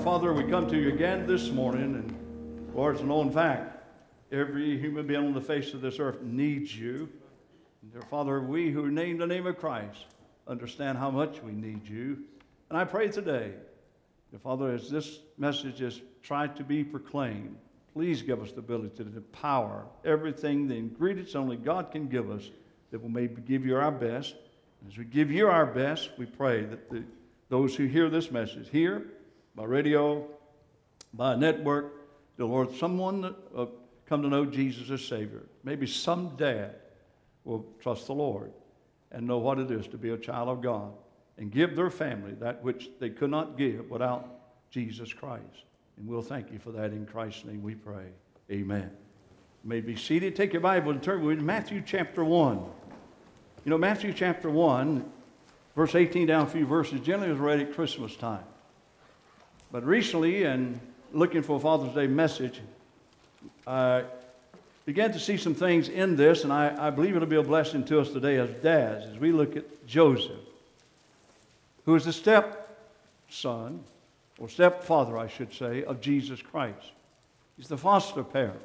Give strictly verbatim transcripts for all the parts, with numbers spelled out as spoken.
Father, we come to you again this morning, and Lord, it's a known fact. Every human being on the face of this earth needs you. And dear Father, we who name the name of Christ understand how much we need you. And I pray today, dear Father, as this message is tried to be proclaimed, please give us the ability to power everything, the ingredients only God can give us, that we may give you our best. As we give you our best, we pray that the, those who hear this message, here, by radio, by a network, the Lord, someone that, uh, come to know Jesus as Savior. Maybe some dad will trust the Lord and know what it is to be a child of God and give their family that which they could not give without Jesus Christ. And we'll thank you for that. In Christ's name we pray. Amen. You may be seated. Take your Bible and turn with Matthew chapter one. You know, Matthew chapter one, verse eighteen down a few verses, generally is read at Christmas time. But recently, and looking for a Father's Day message, I began to see some things in this, and I, I believe it'll be a blessing to us today as dads, as we look at Joseph, who is the stepson, or stepfather, I should say, of Jesus Christ. He's the foster parent.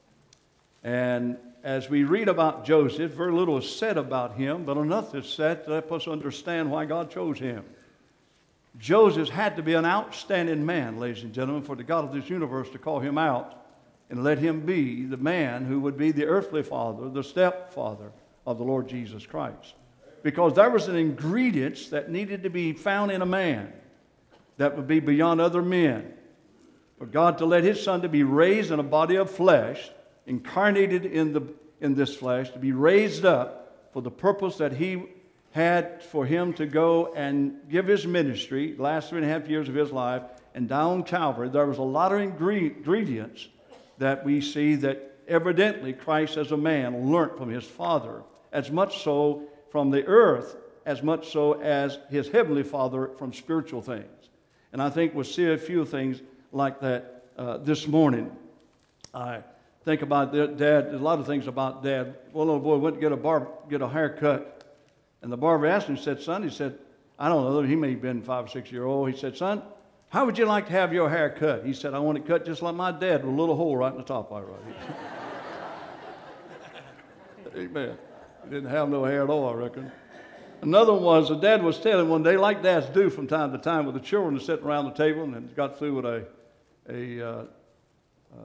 And as we read about Joseph, very little is said about him, but enough is said to help us understand why God chose him. Joseph had to be an outstanding man, ladies and gentlemen, for the God of this universe to call him out and let him be the man who would be the earthly father, the stepfather of the Lord Jesus Christ. Because there was an ingredient that needed to be found in a man that would be beyond other men. For God to let his son to be raised in a body of flesh, incarnated in, the, in this flesh, to be raised up for the purpose that he had for him to go and give his ministry, the last three and a half years of his life, and down Calvary. There was a lot of ingredients that we see that evidently Christ as a man learned from his Father, as much so from the earth, as much so as his heavenly Father from spiritual things. And I think we'll see a few things like that uh, this morning. I think about Dad, there's a lot of things about Dad. One little boy went to get a barber, get a haircut, and the barber asked him, he said, son, he said, I don't know, he may have been five or six years old. He said, son, how would you like to have your hair cut? He said, I want it cut just like my dad with a little hole right in the top of it. Right. Amen. He didn't have no hair at all, I reckon. Another one was, the dad was telling one day, like dads do from time to time with the children, sitting around the table and got through with a, a uh, uh,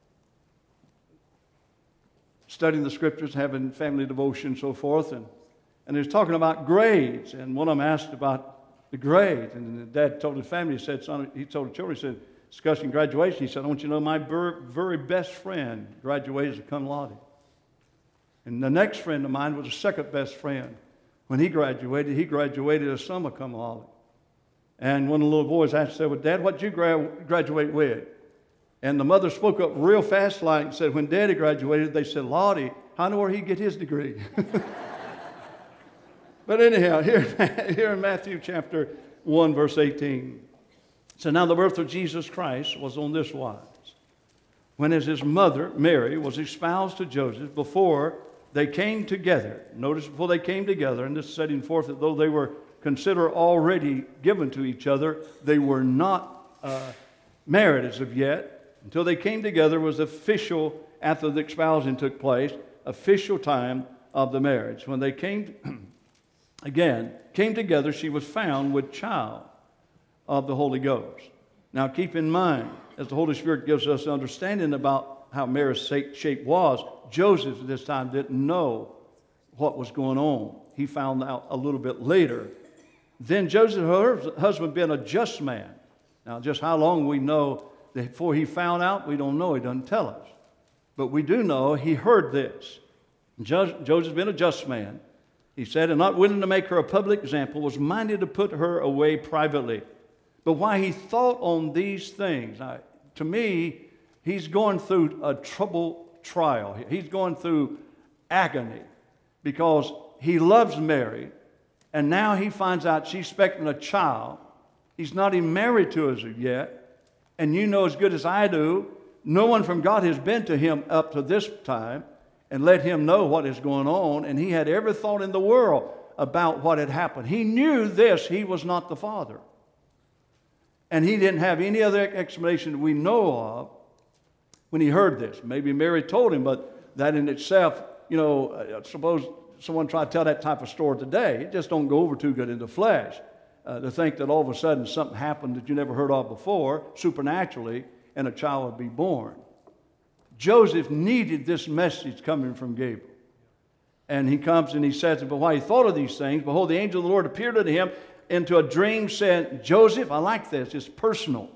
studying the scriptures, having family devotion and so forth, and And he was talking about grades, and one of them asked about the grades, and the dad told his family, he said, son, he told the children, he said, discussing graduation, he said, I want you to know my ver- very best friend graduated as a cum laude. And the next friend of mine was the second best friend. When he graduated, he graduated as summa cum laude. And one of the little boys asked, said, well, Dad, what did you gra- graduate with? And the mother spoke up real fast like and said, when Daddy graduated, they said, Lottie, how in the world he get his degree? But anyhow, here, here in Matthew chapter one, verse eighteen. So now the birth of Jesus Christ was on this wise. When as his mother, Mary, was espoused to Joseph, before they came together. Notice before they came together, and this is setting forth that though they were considered already given to each other, they were not uh, married as of yet. Until they came together was official, after the espousing took place, official time of the marriage. When they came Again, came together, she was found with child of the Holy Ghost. Now keep in mind, as the Holy Spirit gives us understanding about how Mary's shape was, Joseph at this time didn't know what was going on. He found out a little bit later. Then Joseph, her husband, being a just man. Now just how long we know that before he found out, we don't know. He doesn't tell us. But we do know he heard this. Joseph being a just man, he said, and not willing to make her a public example, was minded to put her away privately. But why he thought on these things, now, to me, he's going through a trouble trial. He's going through agony because he loves Mary, and now he finds out she's expecting a child. He's not even married to her yet, and you know as good as I do, no one from God has been to him up to this time and let him know what is going on, and he had every thought in the world about what had happened. He knew this, he was not the father. And he didn't have any other explanation that we know of when he heard this. Maybe Mary told him, but that in itself, you know, uh, suppose someone tried to tell that type of story today, it just don't go over too good in the flesh. Uh, to think that all of a sudden something happened that you never heard of before, supernaturally, and a child would be born. Joseph needed this message coming from Gabriel. And he comes and he says, but while he thought of these things, behold, the angel of the Lord appeared unto him into a dream, saying, Joseph, I like this, it's personal.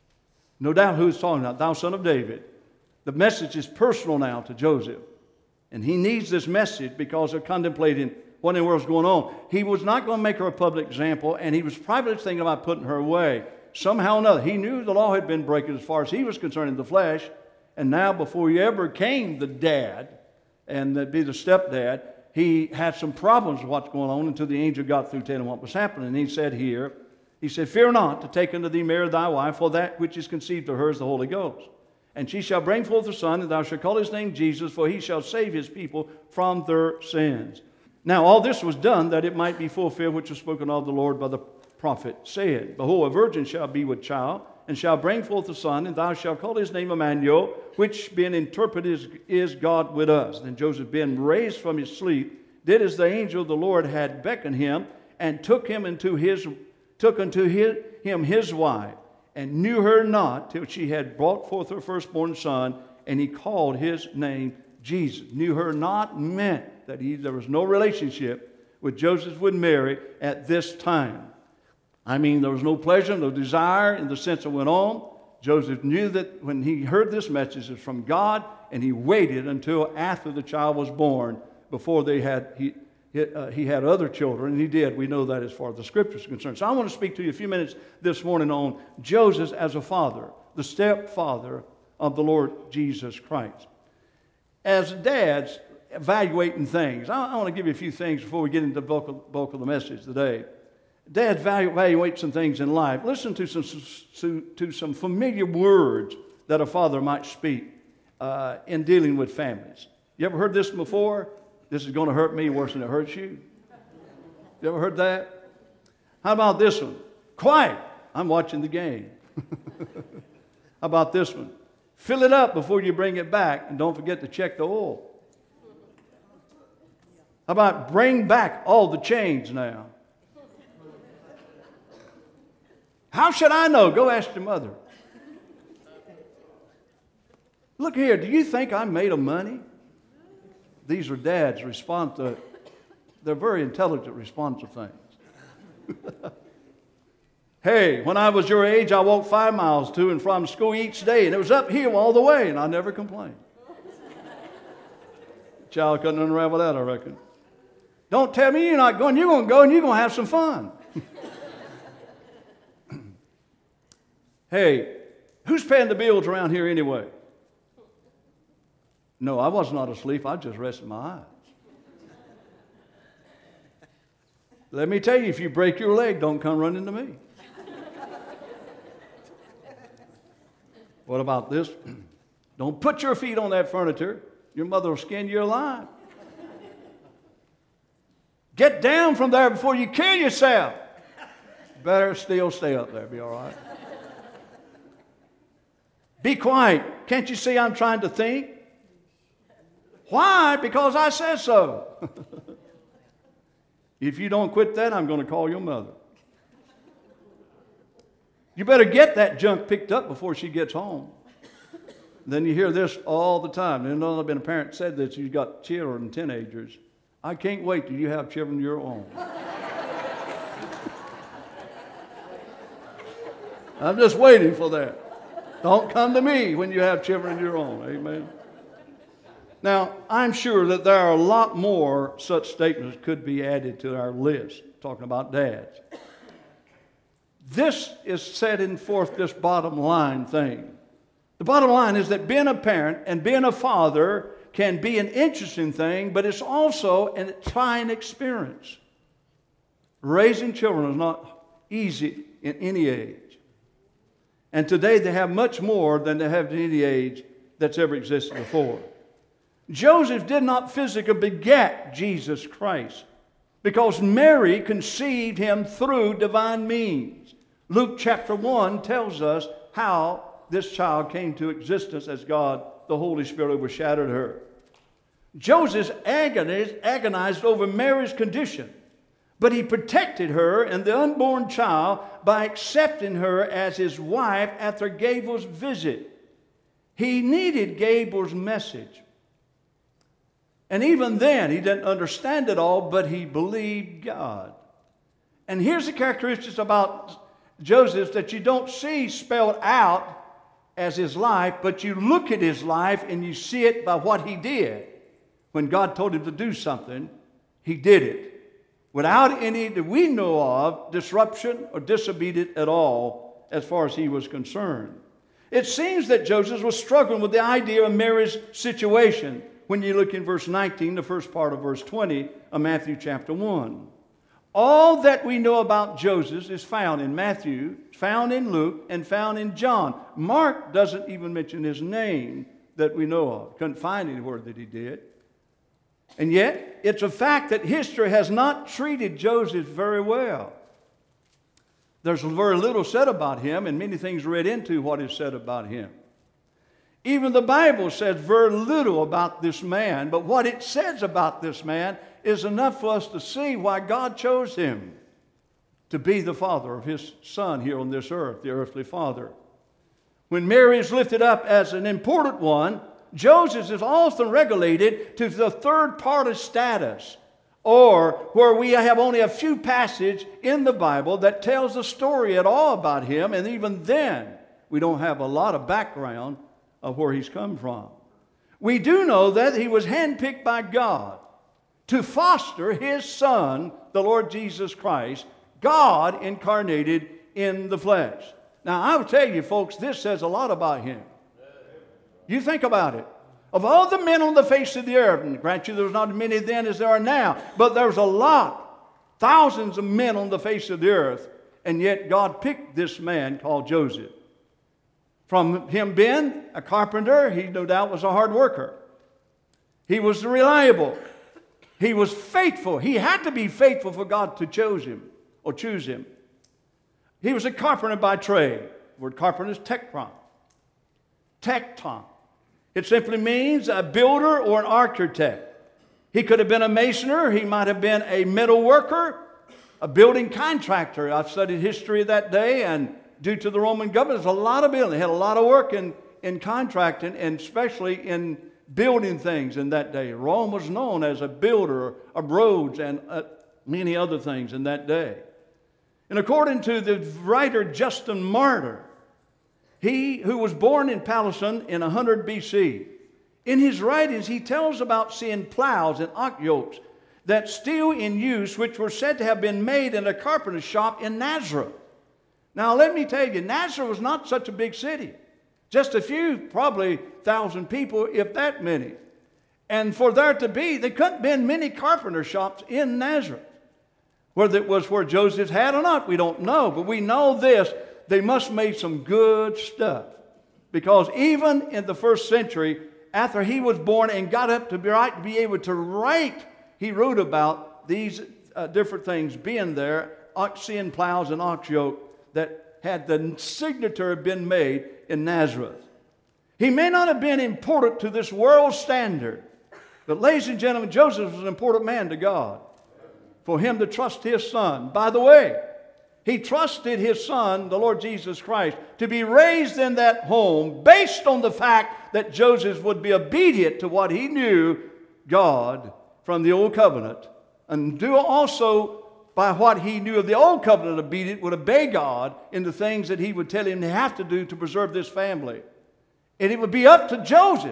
No doubt who he's talking about, thou son of David. The message is personal now to Joseph. And he needs this message because they're contemplating what in the world's going on. He was not going to make her a public example, and he was privately thinking about putting her away. Somehow or another, he knew the law had been broken as far as he was concerned in the flesh, and now before he ever came the dad, and that'd be the stepdad, he had some problems with what's going on until the angel got through telling him what was happening. And he said here, he said, fear not to take unto thee Mary thy wife, for that which is conceived of her is the Holy Ghost. And she shall bring forth a son, and thou shalt call his name Jesus, for he shall save his people from their sins. Now all this was done that it might be fulfilled which was spoken of the Lord by the prophet, said, behold, a virgin shall be with child, and shall bring forth a son, and thou shalt call his name Emmanuel, which being interpreted is, is God with us. Then Joseph, being raised from his sleep, did as the angel of the Lord had beckoned him, and took him into his took unto his, him his wife, and knew her not till she had brought forth her firstborn son, and he called his name Jesus. Knew her not meant that he, there was no relationship with Joseph with Mary at this time. I mean, there was no pleasure, no desire in the sense it went on. Joseph knew that when he heard this message, it was from God, and he waited until after the child was born before they had he, he, uh, he had other children, and he did. We know that as far as the Scriptures are concerned. So I want to speak to you a few minutes this morning on Joseph as a father, the stepfather of the Lord Jesus Christ. As dads evaluating things, I, I want to give you a few things before we get into the bulk of, bulk of the message today. Dads evaluate some things in life. Listen to some, to, to some familiar words that a father might speak uh, in dealing with families. You ever heard this before? This is going to hurt me worse than it hurts you. You ever heard that? How about this one? Quiet. I'm watching the game. How about this one? Fill it up before you bring it back, and don't forget to check the oil. How about bring back all the change now? How should I know? Go ask your mother. Look here, do you think I'm made of money? These are dads respond to, they're very intelligent response to things. Hey, when I was your age, I walked five miles to and from school each day, and it was uphill all the way, and I never complained. Child couldn't unravel that, I reckon. Don't tell me you're not going. You're going to go, and you're going to have some fun. Hey, who's paying the bills around here anyway? No, I was not asleep. I just rested my eyes. Let me tell you, if you break your leg, don't come running to me. What about this? Don't put your feet on that furniture. Your mother will skin you alive. Get down from there before you kill yourself. Better still stay up there. Be all right. Be quiet. Can't you see I'm trying to think? Why? Because I said so. If you don't quit that, I'm going to call your mother. You better get that junk picked up before she gets home. Then you hear this all the time. And I've been a parent said this, you've got children, teenagers. I can't wait till you have children of your own. I'm just waiting for that. Don't come to me when you have children of your own. Amen. Now, I'm sure that there are a lot more such statements could be added to our list, talking about dads. This is setting forth this bottom line thing. The bottom line is that being a parent and being a father can be an interesting thing, but it's also a trying experience. Raising children is not easy in any age. And today they have much more than they have in any age that's ever existed before. Joseph did not physically beget Jesus Christ because Mary conceived him through divine means. Luke chapter one tells us how this child came to existence as God, the Holy Spirit, overshadowed her. Joseph agonized, agonized over Mary's condition, but he protected her and the unborn child by accepting her as his wife after Gabriel's visit. He needed Gabriel's message. And even then, he didn't understand it all, but he believed God. And here's the characteristics about Joseph that you don't see spelled out as his life, but you look at his life and you see it by what he did. When God told him to do something, he did it without any that we know of disruption or disobedience at all as far as he was concerned. It seems that Joseph was struggling with the idea of Mary's situation when you look in verse nineteen, the first part of verse twenty of Matthew chapter one. All that we know about Joseph is found in Matthew, found in Luke, and found in John. Mark doesn't even mention his name that we know of. Couldn't find anywhere that he did. And yet, it's a fact that history has not treated Joseph very well. There's very little said about him, and many things read into what is said about him. Even the Bible says very little about this man, but what it says about this man is enough for us to see why God chose him to be the father of his son here on this earth, the earthly father. When Mary is lifted up as an important one, Joseph is often regulated to the third party status, or where we have only a few passages in the Bible that tells the story at all about him, and even then we don't have a lot of background of where he's come from. We do know that he was handpicked by God to foster his son, the Lord Jesus Christ, God incarnated in the flesh. Now, I will tell you, folks, this says a lot about him. You think about it. Of all the men on the face of the earth, and grant you there's not as many then as there are now, but there's a lot, thousands of men on the face of the earth, and yet God picked this man called Joseph. From him being a carpenter, he no doubt was a hard worker. He was reliable. He was faithful. He had to be faithful for God to choose him or choose him. He was a carpenter by trade. The word carpenter is tekton. Tekton. It simply means a builder or an architect. He could have been a masoner. He might have been a metal worker, a building contractor. I've studied history of that day, and due to the Roman government, there's a lot of building. They had a lot of work in, in contracting, and especially in building things in that day. Rome was known as a builder of roads and uh, many other things in that day. And according to the writer Justin Martyr, he who was born in Palestine in one hundred B C, in his writings he tells about seeing plows and ox yokes that still in use, which were said to have been made in a carpenter's shop in Nazareth. Now let me tell you, Nazareth was not such a big city. Just a few, probably thousand people, if that many. And for there to be, there couldn't have been many carpenter shops in Nazareth. Whether it was where Joseph had or not, we don't know. But we know this, they must have made some good stuff. Because even in the first century, after he was born and got up to be, right, to be able to write, he wrote about these uh, different things being there, oxen plows and ox yoke, that had the signature been made in Nazareth. He may not have been important to this world standard, but ladies and gentlemen, Joseph was an important man to God. For him to trust his son. By the way, he trusted his son, the Lord Jesus Christ, to be raised in that home based on the fact that Joseph would be obedient to what he knew God from the old covenant, and do also by what he knew of the old covenant obedient, would obey God in the things that he would tell him to have to do to preserve this family. And it would be up to Joseph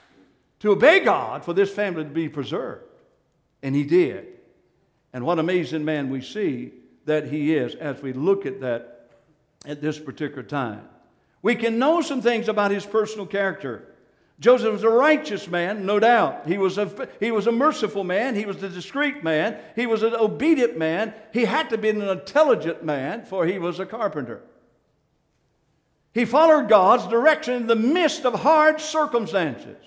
to obey God for this family to be preserved. And he did. And what an amazing man we see that he is as we look at that at this particular time. We can know some things about his personal character. Joseph was a righteous man, no doubt. He was a, he was a merciful man. He was a discreet man. He was an obedient man. He had to be an intelligent man, for he was a carpenter. He followed God's direction in the midst of hard circumstances.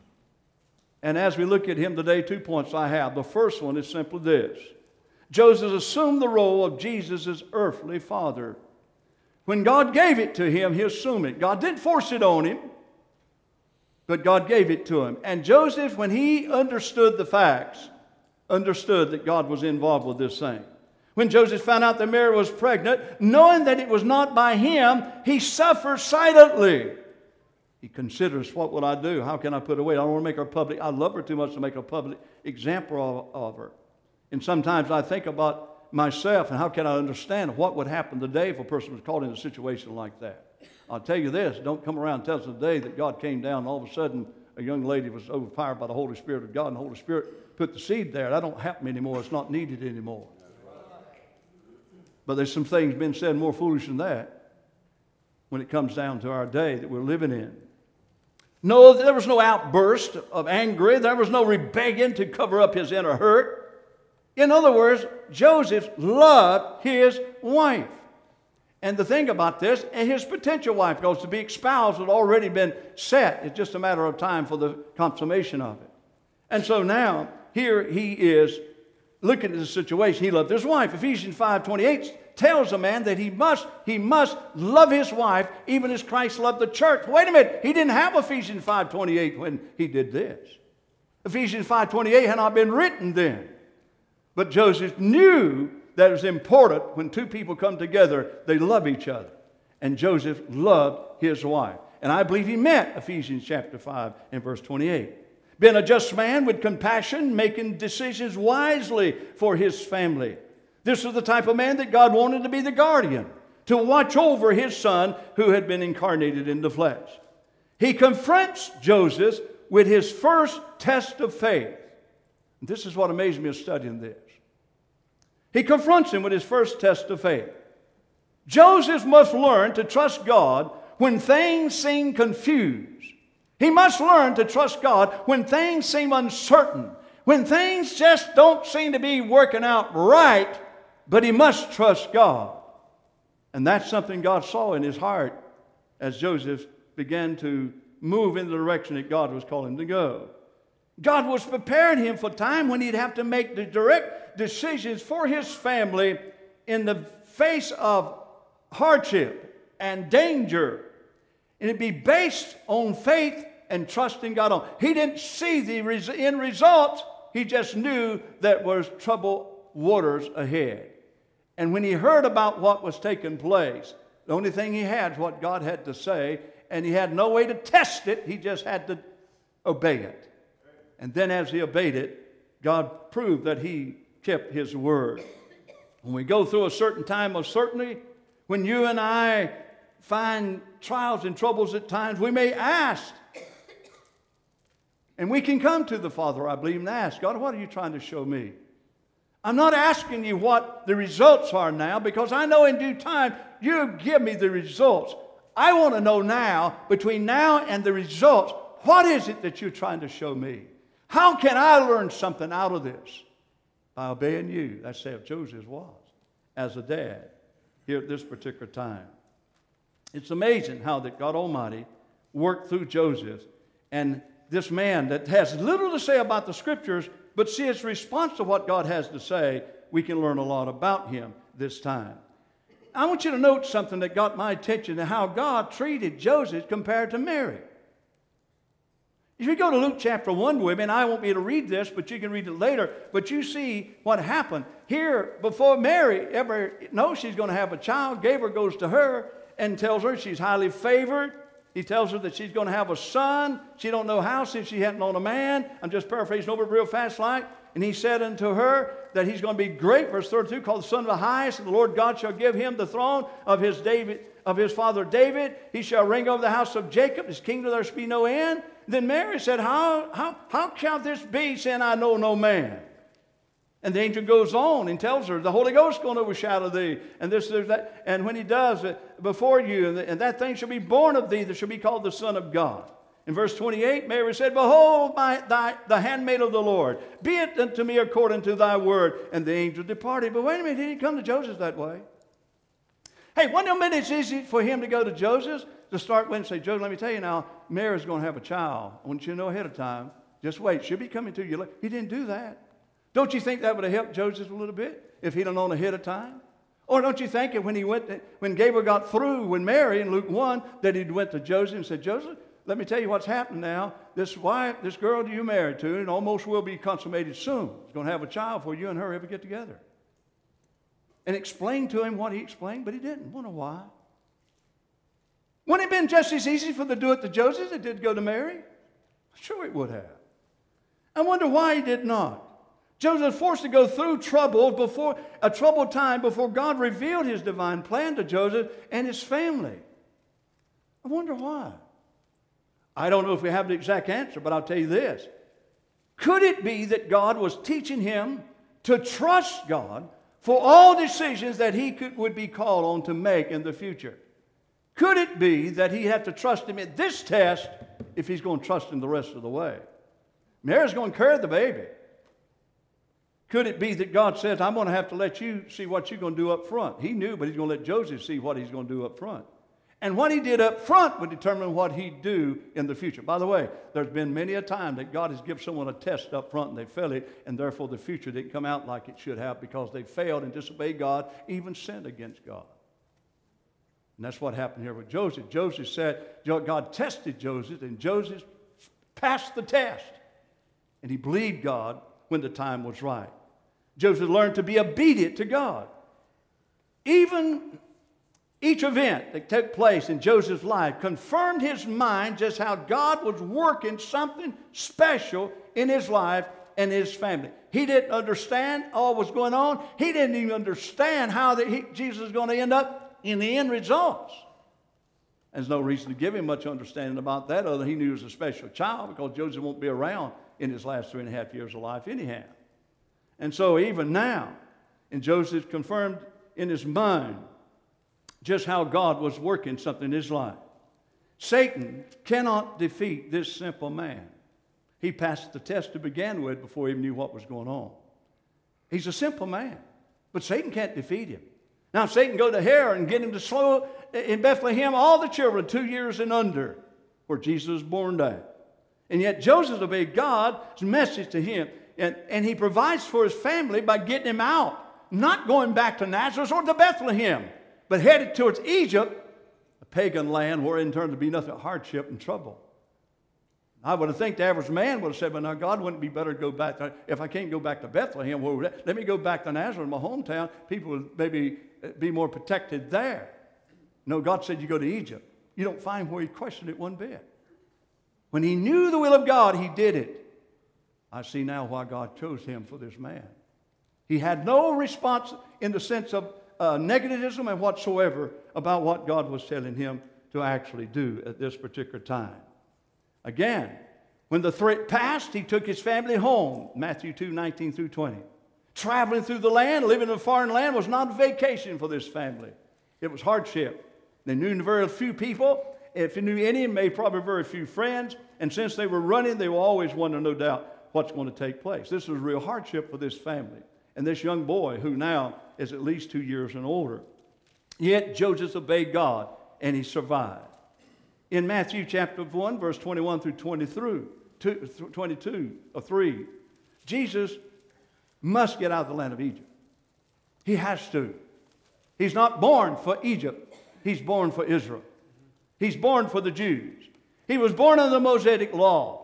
And as we look at him today, two points I have. The first one is simply this. Joseph assumed the role of Jesus' earthly father. When God gave it to him, he assumed it. God didn't force it on him, but God gave it to him. And Joseph, when he understood the facts, understood that God was involved with this thing. When Joseph found out that Mary was pregnant, knowing that it was not by him, he suffers silently. He considers, what will I do? How can I put away? I don't want to make her public. I love her too much to make a public example of, of her. And sometimes I think about myself and how can I understand what would happen today if a person was caught in a situation like that. I'll tell you this, don't come around and tell us today that God came down and all of a sudden a young lady was overpowered by the Holy Spirit of God and the Holy Spirit put the seed there. That don't happen anymore. It's not needed anymore. But there's some things been said more foolish than that when it comes down to our day that we're living in. No, there was no outburst of anger. There was no rebellion to cover up his inner hurt. In other words, Joseph loved his wife. And the thing about this, his potential wife goes to be espoused had already been set. It's just a matter of time for the consummation of it. And so now, here he is looking at the situation. He loved his wife. Ephesians five twenty-eight tells a man that he must, he must love his wife even as Christ loved the church. Wait a minute. He didn't have Ephesians five twenty-eight when he did this. Ephesians five twenty-eight had not been written then. But Joseph knew that it was important when two people come together, they love each other. And Joseph loved his wife. And I believe he meant Ephesians chapter five and verse twenty-eight. Being a just man with compassion, making decisions wisely for his family. This was the type of man that God wanted to be the guardian, to watch over his son who had been incarnated in the flesh. He confronts Joseph with his first test of faith. And this is what amazed me as studying this. He confronts him with his first test of faith. Joseph must learn to trust God when things seem confused. He must learn to trust God when things seem uncertain, when things just don't seem to be working out right, but he must trust God. And that's something God saw in his heart as Joseph began to move in the direction that God was calling him to go. God was preparing him for time when he'd have to make the direct decisions for his family in the face of hardship and danger. And it'd be based on faith and trusting God on. He didn't see the res- end results. He just knew that was troubled waters ahead. And when he heard about what was taking place, the only thing he had was what God had to say, and he had no way to test it. He just had to obey it. And then as he obeyed it, God proved that he kept his word. When we go through a certain time of certainty, when you and I find trials and troubles at times, we may ask. And we can come to the Father, I believe, and ask, God, what are you trying to show me? I'm not asking you what the results are now, because I know in due time you'll give me the results. I want to know now, between now and the results, what is it that you're trying to show me? How can I learn something out of this? By obeying you. That's how Joseph was as a dad here at this particular time. It's amazing how that God Almighty worked through Joseph, and this man that has little to say about the Scriptures, but see his response to what God has to say, we can learn a lot about him this time. I want you to note something that got my attention, and how God treated Joseph compared to Mary. If you go to Luke chapter one with me, and I won't be able to read this, but you can read it later, but you see what happened. Here, before Mary ever knows she's going to have a child, Gabriel goes to her and tells her she's highly favored. He tells her that she's going to have a son. She don't know how, since she hadn't known a man. I'm just paraphrasing over it real fast like. And he said unto her that he's going to be great, verse thirty-two, called the Son of the Highest, and the Lord God shall give him the throne of his David, of his father David. He shall reign over the house of Jacob. His kingdom there shall be no end. Then Mary said, how, how, how shall this be, saying I know no man? And the angel goes on and tells her, the Holy Ghost is going to overshadow thee. And this, there's that. And when he does it before you, and, the, and that thing shall be born of thee, that shall be called the Son of God. In verse twenty-eight, Mary said, behold, my, thy, the handmaid of the Lord, be it unto me according to thy word. And the angel departed. But wait a minute, he didn't come to Joseph that way. Hey, one minute it's easy for him to go to Joseph, to start with and say, Joseph, let me tell you now, Mary's going to have a child. I want you to know ahead of time. Just wait. She'll be coming to you later. He didn't do that. Don't you think that would have helped Joseph a little bit if he'd have known ahead of time? Or don't you think that when he went, to, when Gabriel got through with Mary in Luke one, that he went to Joseph and said, Joseph, let me tell you what's happened now. This wife, this girl that you married to, and almost will be consummated soon. He's going to have a child before you and her ever get together. And explained to him what he explained, but he didn't. Wonder why? Wouldn't it have been just as easy for them to do it to Joseph as it did go to Mary? Sure it would have. I wonder why he did not. Joseph was forced to go through trouble before a troubled time before God revealed his divine plan to Joseph and his family. I wonder why. I don't know if we have the exact answer, but I'll tell you this. Could it be that God was teaching him to trust God for all decisions that he could, would be called on to make in the future? Could it be that he had to trust him at this test if he's going to trust him the rest of the way? Mary's going to carry the baby. Could it be that God says, I'm going to have to let you see what you're going to do up front? He knew, but he's going to let Joseph see what he's going to do up front. And what he did up front would determine what he'd do in the future. By the way, there's been many a time that God has given someone a test up front and they failed it, and therefore the future didn't come out like it should have because they failed and disobeyed God, even sinned against God. And that's what happened here with Joseph. Joseph said, God tested Joseph, and Joseph passed the test. And he believed God when the time was right. Joseph learned to be obedient to God. Even each event that took place in Joseph's life confirmed his mind just how God was working something special in his life and his family. He didn't understand all that was going on. He didn't even understand how the, he, Jesus was going to end up in the end results. There's no reason to give him much understanding about that other than he knew he was a special child because Joseph won't be around in his last three and a half years of life anyhow. And so even now, and Joseph confirmed in his mind just how God was working something in his life. Satan cannot defeat this simple man. He passed the test to begin with before he even knew what was going on. He's a simple man, but Satan can't defeat him. Now Satan go to Herod and get him to slow in Bethlehem all the children two years and under where Jesus was born there. And yet Joseph obeyed God's message to him. And, and he provides for his family by getting him out, not going back to Nazareth or to Bethlehem, but headed towards Egypt, a pagan land where in turn to be nothing but hardship and trouble. I would have think the average man would have said, well, now God wouldn't be better to go back to, if I can't go back to Bethlehem, well, let me go back to Nazareth, my hometown. People would maybe be more protected there. No, God said you go to Egypt. You don't find where he questioned it one bit. When he knew the will of God, he did it. I see now why God chose him for this man. He had no response in the sense of uh, negativism and whatsoever about what God was telling him to actually do at this particular time. Again, when the threat passed, he took his family home. Matthew two, nineteen through twenty. Traveling through the land, living in a foreign land was not a vacation for this family. It was hardship. They knew very few people. If you knew any, made probably very few friends. And since they were running, they were always wondering, no doubt, what's going to take place. This was real hardship for this family. And this young boy, who now is at least two years and older. Yet Joseph obeyed God, and he survived. In Matthew chapter one, verse twenty-one through twenty-two, twenty-two or three, Jesus must get out of the land of Egypt. He has to. He's not born for Egypt. He's born for Israel. He's born for the Jews. He was born under the Mosaic law.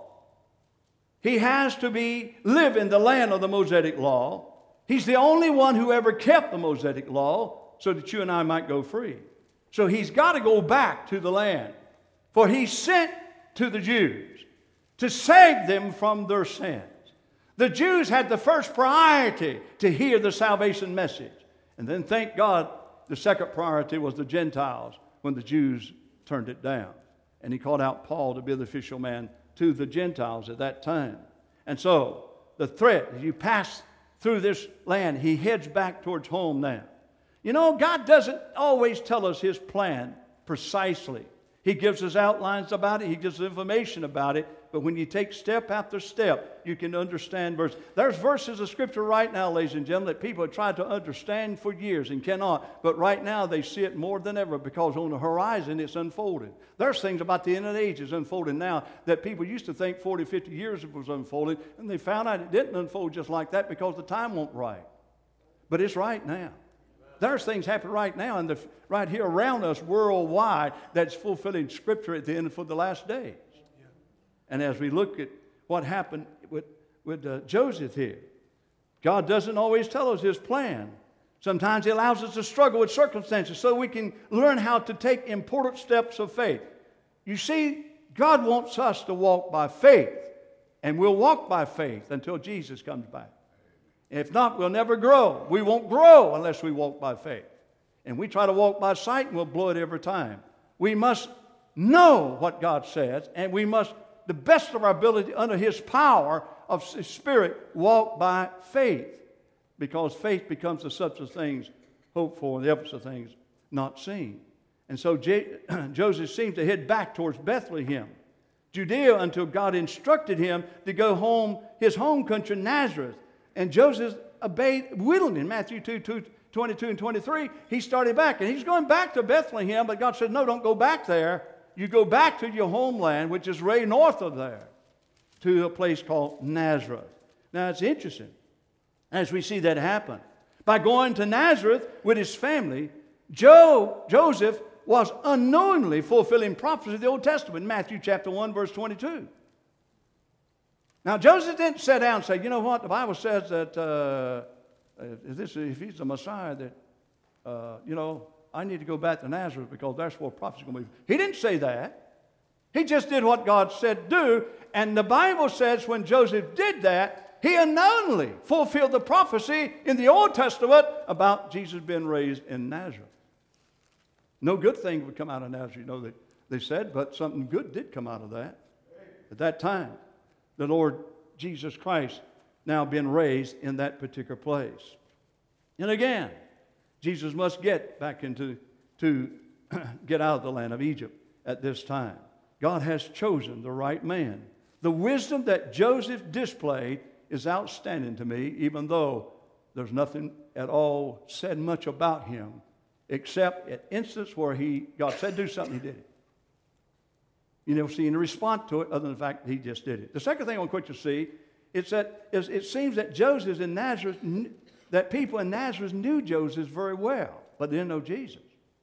He has to be live in the land of the Mosaic law. He's the only one who ever kept the Mosaic law so that you and I might go free. So he's got to go back to the land. For he's sent to the Jews to save them from their sins. The Jews had the first priority to hear the salvation message. And then, thank God, the second priority was the Gentiles when the Jews turned it down. And he called out Paul to be the official man to the Gentiles at that time. And so, the threat, as you pass through this land, he heads back towards home now. You know, God doesn't always tell us his plan precisely. He gives us outlines about it. He gives us information about it. But when you take step after step, you can understand verses. There's verses of Scripture right now, ladies and gentlemen, that people have tried to understand for years and cannot. But right now they see it more than ever because on the horizon it's unfolded. There's things about the end of the ages unfolding now that people used to think forty, fifty years it was unfolding. And they found out it didn't unfold just like that because the time wasn't right. But it's right now. there's things happening right now, and right here around us worldwide, that's fulfilling Scripture at the end for the last days. Yeah. And as we look at what happened with, with uh, Joseph here, God doesn't always tell us His plan. Sometimes He allows us to struggle with circumstances so we can learn how to take important steps of faith. You see, God wants us to walk by faith, and we'll walk by faith until Jesus comes back. If not, we'll never grow. We won't grow unless we walk by faith. And we try to walk by sight, and we'll blow it every time. We must know what God says, and we must, the best of our ability, under His power of His Spirit, walk by faith. Because faith becomes the substance of things hoped for and the evidence of things not seen. And so J- Joseph seemed to head back towards Bethlehem, Judea, until God instructed him to go home, his home country, Nazareth. And Joseph obeyed willingly. In Matthew two, two, twenty-two and twenty-three, he started back. And he's going back to Bethlehem, but God said, no, don't go back there. You go back to your homeland, which is way north of there, to a place called Nazareth. Now, it's interesting as we see that happen. By going to Nazareth with his family, Joe, Joseph was unknowingly fulfilling prophecy of the Old Testament, Matthew chapter one, verse twenty-two. Now, Joseph didn't sit down and say, you know what, the Bible says that uh, if, this, if he's the Messiah, that, uh, you know, I need to go back to Nazareth because that's where prophecy is going to be. He didn't say that. He just did what God said do. And the Bible says when Joseph did that, he unknowingly fulfilled the prophecy in the Old Testament about Jesus being raised in Nazareth. No good thing would come out of Nazareth, you know, they, they said, but something good did come out of that at that time. The Lord Jesus Christ now being raised in that particular place. And again, Jesus must get back into, to get out of the land of Egypt at this time. God has chosen the right man. The wisdom that Joseph displayed is outstanding to me, even though there's nothing at all said much about him, except at instance where he, God said do something, he did it. You never see any response to it other than the fact that he just did it. The second thing I want you to see is that is it seems that Joseph in Nazareth, that people in Nazareth knew Joseph very well, but they didn't know Jesus.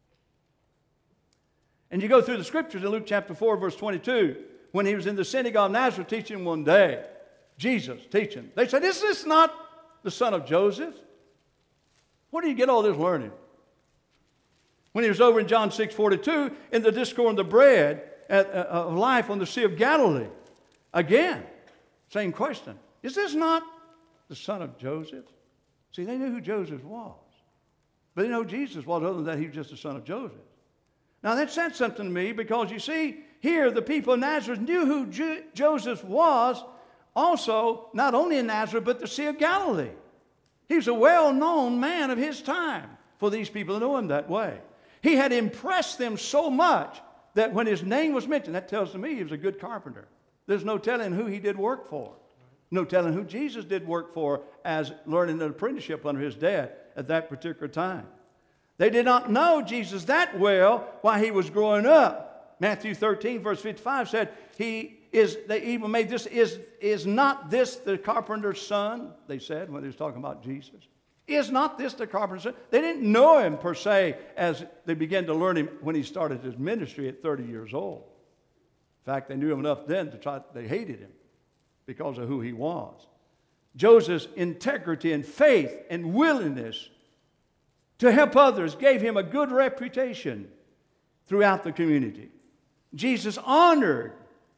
And you go through the scriptures in Luke chapter four, verse twenty-two, when he was in the synagogue of Nazareth teaching one day, Jesus teaching. They said, is this not the son of Joseph? Where do you get all this learning? When he was over in John six forty-two, in the discourse of the bread at, uh, of life on the Sea of Galilee, again, same question. Is this not the son of Joseph? See, they knew who Joseph was. But they know who Jesus was, other than that he was just the son of Joseph. Now that said something to me because you see, here the people of Nazareth knew who Jo- Joseph was, also not only in Nazareth, but the Sea of Galilee. He was a well-known man of his time for these people to know him that way. He had impressed them so much that when his name was mentioned, that tells me he was a good carpenter. There's no telling who he did work for. No telling who Jesus did work for as learning an apprenticeship under his dad at that particular time. They did not know Jesus that well while he was growing up. Matthew thirteen, verse fifty-five said, he is, they even made this, is, is not this the carpenter's son? They said when they was talking about Jesus. Is not this the carpenter's son? They didn't know him per se as they began to learn him when he started his ministry at thirty years old. In fact, they knew him enough then to try, they hated him because of who he was. Joseph's integrity and faith and willingness to help others gave him a good reputation throughout the community. Jesus honored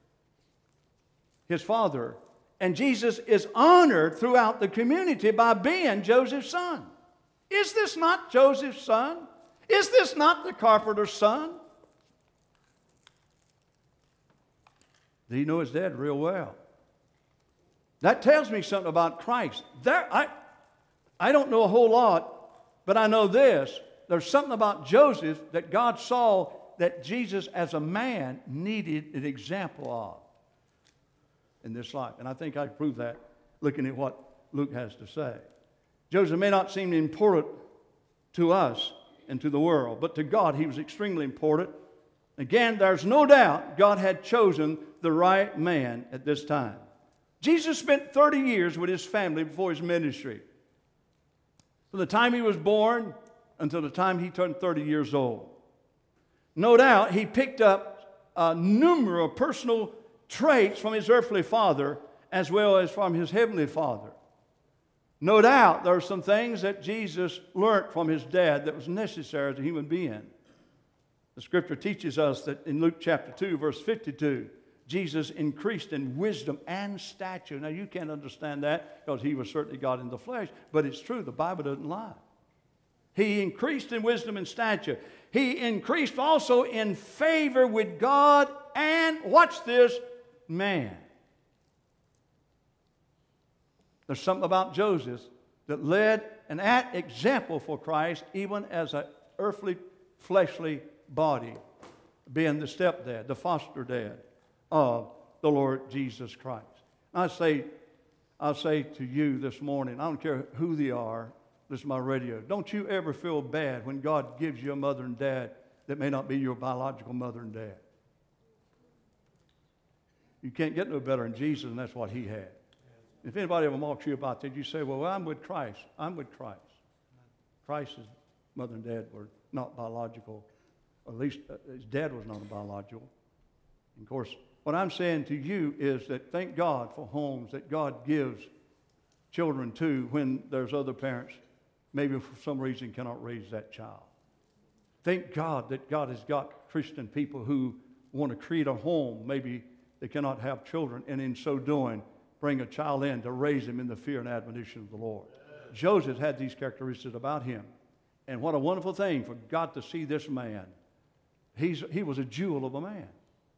his father, and Jesus is honored throughout the community by being Joseph's son. Is this not Joseph's son? Is this not the carpenter's son? Did he know his dad real well? That tells me something about Christ. There, I, I don't know a whole lot, but I know this. There's something about Joseph that God saw that Jesus as a man needed an example of in this life. And I think I can prove that looking at what Luke has to say. Joseph may not seem important to us and to the world, but to God he was extremely important. Again, there's no doubt God had chosen the right man at this time. Jesus spent thirty years with his family before his ministry. From the time he was born until the time he turned thirty years old. No doubt he picked up uh, numerous personal traits from his earthly father as well as from his heavenly Father. No doubt there are some things that Jesus learned from his dad that was necessary as a human being. The Scripture teaches us that in Luke chapter two, verse fifty-two, Jesus increased in wisdom and stature. Now, you can't understand that because he was certainly God in the flesh, but it's true. The Bible doesn't lie. He increased in wisdom and stature. He increased also in favor with God and, watch this, man. There's something about Joseph that led an act example for Christ, even as an earthly, fleshly body, being the stepdad, the foster dad of the Lord Jesus Christ. I say, I say to you this morning, I don't care who they are, listen to my radio, don't you ever feel bad when God gives you a mother and dad that may not be your biological mother and dad. You can't get no better than Jesus, and that's what he had. If anybody ever mocks you about that, you say, well, I'm with Christ. I'm with Christ. Christ's mother and dad were not biological. Or at least uh, his dad was not a biological. And of course, what I'm saying to you is that thank God for homes that God gives children to when there's other parents maybe for some reason cannot raise that child. Thank God that God has got Christian people who want to create a home. Maybe they cannot have children, and in so doing, bring a child in to raise him in the fear and admonition of the Lord. Joseph had these characteristics about him. And what a wonderful thing for God to see this man. He's, he was a jewel of a man.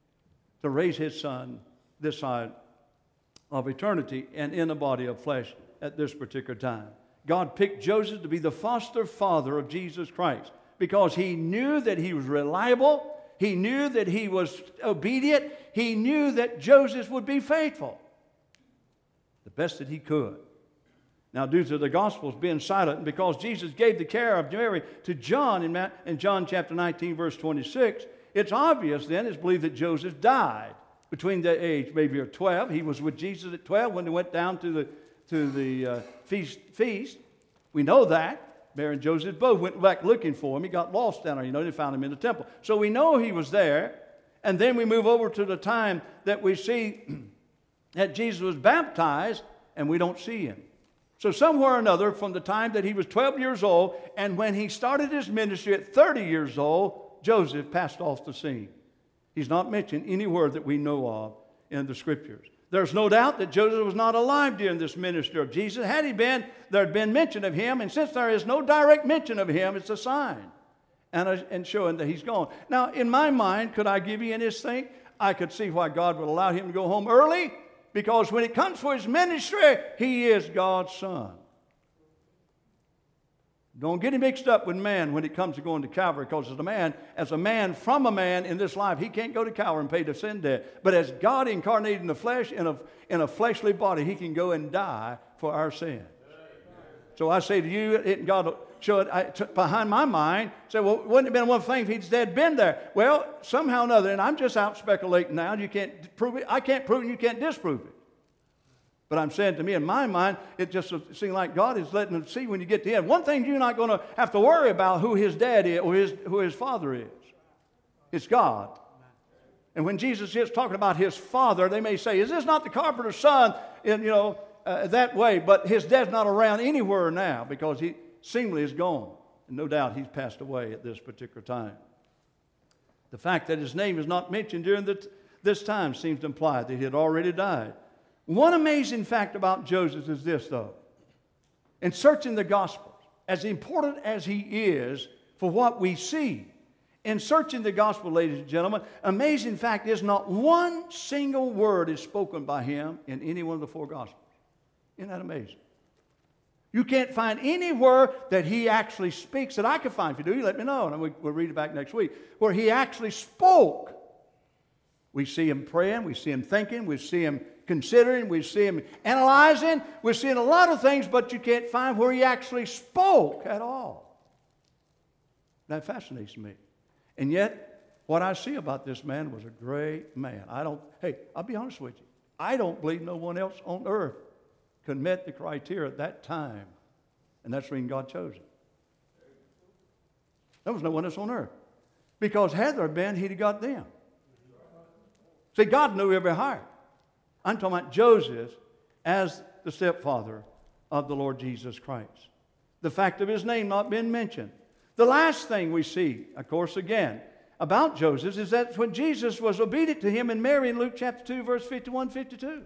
To raise his son this side of eternity and in a body of flesh at this particular time. God picked Joseph to be the foster father of Jesus Christ because he knew that he was reliable. He knew that he was obedient. He knew that Joseph would be faithful. The best that he could. Now, due to the Gospels being silent, and because Jesus gave the care of Mary to John in, Ma- in John chapter nineteen, verse twenty-six, it's obvious then, it's believed that Joseph died between the age maybe of twelve. He was with Jesus at twelve when they went down to the, to the uh, feast, feast. We know that. Mary and Joseph both went back looking for him. He got lost down there. You know, they found him in the temple. So we know he was there. And then we move over to the time that we see that Jesus was baptized, and we don't see him. So somewhere or another, from the time that he was twelve years old, and when he started his ministry at thirty years old, Joseph passed off the scene. He's not mentioned anywhere that we know of in the Scriptures. There's no doubt that Joseph was not alive during this ministry of Jesus. Had he been, there had been mention of him, and since there is no direct mention of him, it's a sign and, a, and showing that he's gone. Now, in my mind, could I give you any think? I could see why God would allow him to go home early, because when it comes for his ministry, he is God's son. Don't get him mixed up with man when it comes to going to Calvary, because as a man, as a man from a man in this life, he can't go to Calvary and pay the sin debt. But as God incarnated in the flesh, in a, in a fleshly body, he can go and die for our sins. So I say to you, it, God showed I, t- behind my mind, say, well, wouldn't it have been one thing if he'd dead been there? Well, somehow or another, and I'm just out speculating now, and you can't prove it. I can't prove it, and you can't disprove it. But I'm saying to me, in my mind, it just seems like God is letting them see when you get to him. One thing you're not going to have to worry about who his dad is or his, who his father is. It's God. And when Jesus is talking about his father, they may say, is this not the carpenter's son? And, you know, uh, that way. But his dad's not around anywhere now because he seemingly is gone. And no doubt he's passed away at this particular time. The fact that his name is not mentioned during the, this time seems to imply that he had already died. One amazing fact about Joseph is this, though. In searching the Gospels, as important as he is for what we see, in searching the Gospel, ladies and gentlemen, amazing fact is not one single word is spoken by him in any one of the four Gospels. Isn't that amazing? You can't find anywhere that he actually speaks that I can find. If you do, you let me know, and we'll read it back next week, where he actually spoke. We see him praying, we see him thinking, we see him considering, we see him analyzing, we're seeing a lot of things, but you can't find where he actually spoke at all. That fascinates me. And yet, what I see about this man was a great man. I don't, hey, I'll be honest with you. I don't believe no one else on earth could met the criteria at that time. And that's the reason God chose him. There was no one else on earth. Because had there been, he'd have got them. See, God knew every heart. I'm talking about Joseph as the stepfather of the Lord Jesus Christ. The fact of his name not being mentioned. The last thing we see, of course, again, about Joseph is that when Jesus was obedient to him and Mary in Luke chapter two, verse fifty-one, fifty-two.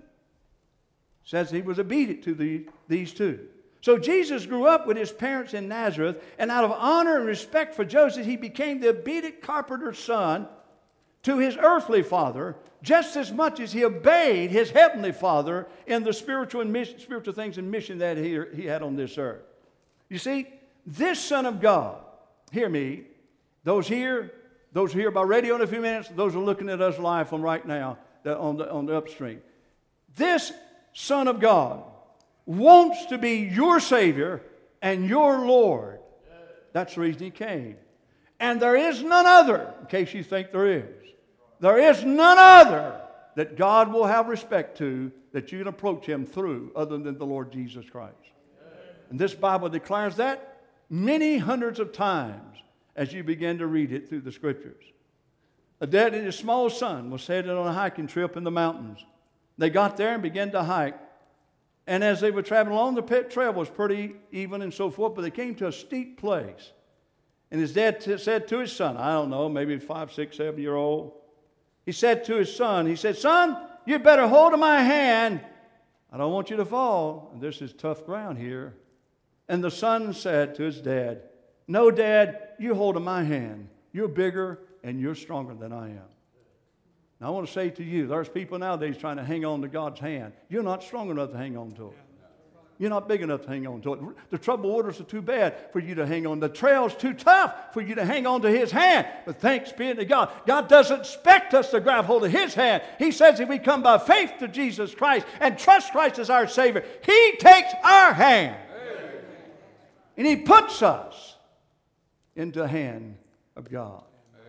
Says he was obedient to the, these two. So Jesus grew up with his parents in Nazareth, and out of honor and respect for Joseph, he became the obedient carpenter's son to his earthly father, just as much as he obeyed his heavenly father in the spiritual and mission, spiritual things and mission that he, he had on this earth. You see, this Son of God, hear me, those here, those here by radio in a few minutes, those are looking at us live from right now on the, on the upstream. This Son of God wants to be your Savior and your Lord. That's the reason he came. And there is none other, in case you think there is, there is none other that God will have respect to that you can approach him through other than the Lord Jesus Christ. And this Bible declares that many hundreds of times as you begin to read it through the Scriptures. A dad and his small son was headed on a hiking trip in the mountains. They got there and began to hike. And as they were traveling along, the pit trail was pretty even and so forth, but they came to a steep place. And his dad t- said to his son, I don't know, maybe five, six, seven year old, he said to his son, he said, son, you better hold my hand. I don't want you to fall. And this is tough ground here. And the son said to his dad, no, Dad, you hold my hand. You're bigger and you're stronger than I am. Now, I want to say to you, there's people nowadays trying to hang on to God's hand. You're not strong enough to hang on to it. You're not big enough to hang on to it. The troubled waters are too bad for you to hang on. The trail's too tough for you to hang on to his hand. But thanks be to God. God doesn't expect us to grab hold of his hand. He says if we come by faith to Jesus Christ and trust Christ as our Savior, he takes our hand. Amen. And he puts us into the hand of God.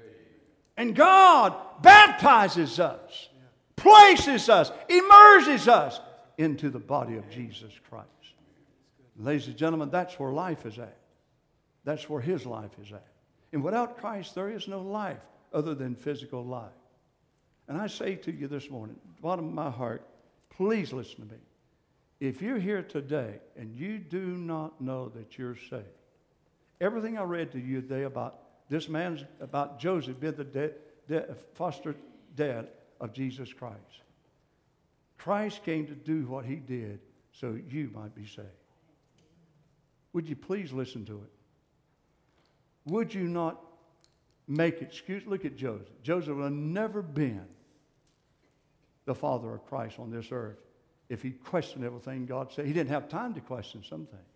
And God baptizes us, places us, immerses us into the body of Jesus Christ. Ladies and gentlemen, that's where life is at. That's where his life is at. And without Christ, there is no life other than physical life. And I say to you this morning, bottom of my heart, please listen to me. If you're here today and you do not know that you're saved, everything I read to you today about this man's, about Joseph being the de- de- foster dad of Jesus Christ. Christ came to do what he did so you might be saved. Would you please listen to it? Would you not make excuse? Look at Joseph. Joseph would have never been the father of Christ on this earth if he questioned everything God said. He didn't have time to question some things.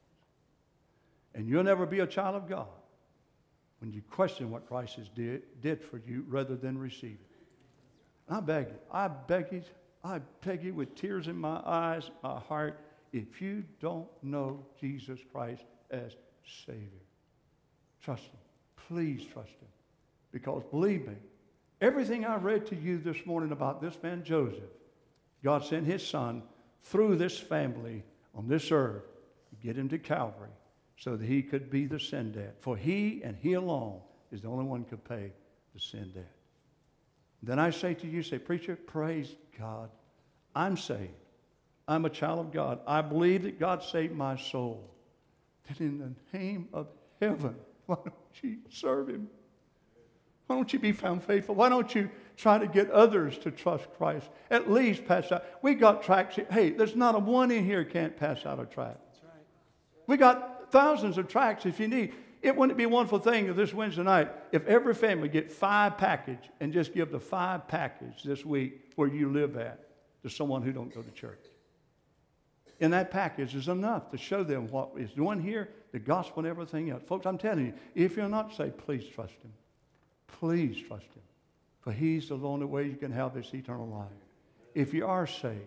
And you'll never be a child of God when you question what Christ has did, did for you rather than receive it. I beg you, I beg you, I beg you with tears in my eyes, my heart, if you don't know Jesus Christ as Savior, trust him. Please trust him. Because believe me, everything I read to you this morning about this man Joseph, God sent his son through this family on this earth to get him to Calvary, so that he could be the sin debt. For he and he alone is the only one who could pay the sin debt. Then I say to you, say, preacher, praise God. I'm saved. I'm a child of God. I believe that God saved my soul. That in the name of heaven, why don't you serve him? Why don't you be found faithful? Why don't you try to get others to trust Christ? At least pass out. We got tracts. Hey, there's not a one in here can't pass out a tract. That's right. We got thousands of tracts if you need. It wouldn't be a wonderful thing this Wednesday night if every family get five package and just give the five package this week where you live at to someone who don't go to church. And that package is enough to show them what is doing here, the gospel and everything else. Folks, I'm telling you, if you're not saved, please trust him. Please trust him. For he's the only way you can have this eternal life. If you are saved,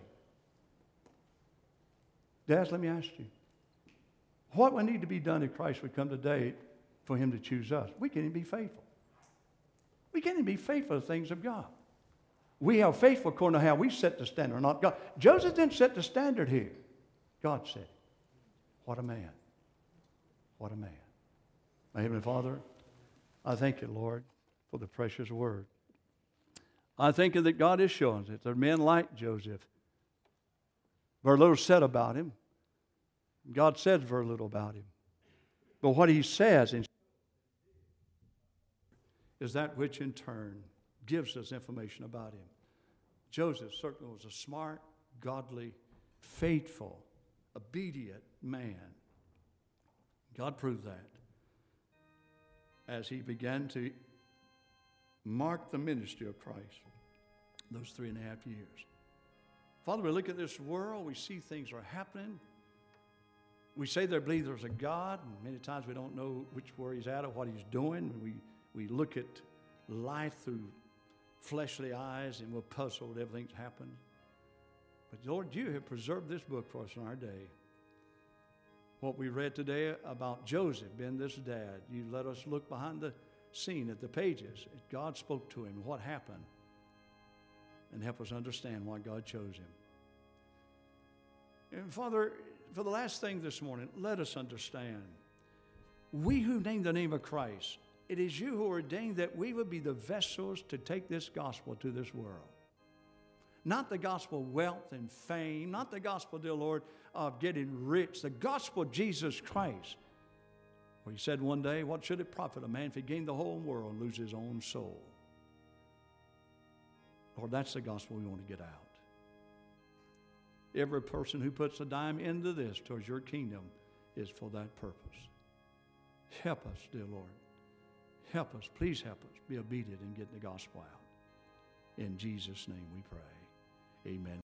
Dad, let me ask you, what would need to be done if Christ would come today for him to choose us? We can't even be faithful. We can't even be faithful to the things of God. We are faithful according to how we set the standard, not God. Joseph didn't set the standard here. God said, what a man. What a man. My Heavenly Father, I thank you, Lord, for the precious word. I thank you that God is showing us that there are men like Joseph. Very little said about him. God says very little about him. But what he says is that which in turn gives us information about him. Joseph certainly was a smart, godly, faithful, obedient man. God proved that as he began to mark the ministry of Christ those three and a half years. Father, we look at this world, we see things are happening. We say they believe there's a God, and many times we don't know which where he's at or what he's doing. We, we look at life through fleshly eyes and we're puzzled at everything's happened. But Lord, you have preserved this book for us in our day. What we read today about Joseph being this dad, you let us look behind the scene at the pages. God spoke to him, what happened, and help us understand why God chose him. And Father, for the last thing this morning, let us understand. We who name the name of Christ, it is you who ordained that we would be the vessels to take this gospel to this world. Not the gospel of wealth and fame, not the gospel, dear Lord, of getting rich. The gospel of Jesus Christ. Where he said one day, what should it profit a man if he gained the whole world and lose his own soul? Lord, that's the gospel we want to get out. Every person who puts a dime into this towards your kingdom is for that purpose. Help us, dear Lord. Help us. Please help us be obedient in getting the gospel out. In Jesus' name we pray. Amen.